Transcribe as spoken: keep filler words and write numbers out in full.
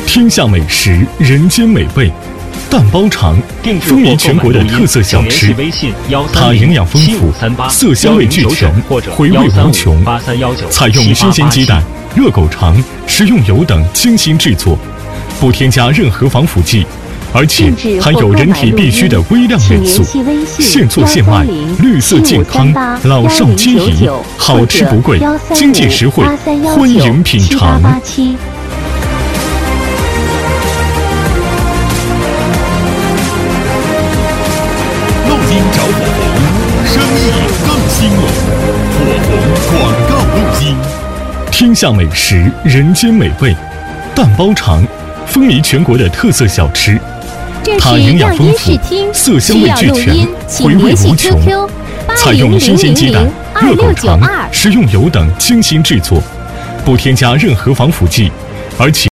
天下美食，人间美味。蛋包肠，风靡全国的特色小吃，它营养丰富，色香味俱全，回味无穷。采用新鲜鸡蛋、热狗肠、食用油等精心制作，不添加任何防腐剂，而且含有人体必需的微量元素，现做现卖，绿色健康，老少皆宜，好吃不贵，经济实惠，欢迎品尝。 录音找火红，生意更兴隆。火红广告录音。 天下美食，人间美味。蛋包肠，风靡全国的特色小吃。它营养丰富，色香味俱全，回味无穷。采用新鲜鸡蛋、热狗肠、食用油等精心制作，不添加任何防腐剂，而且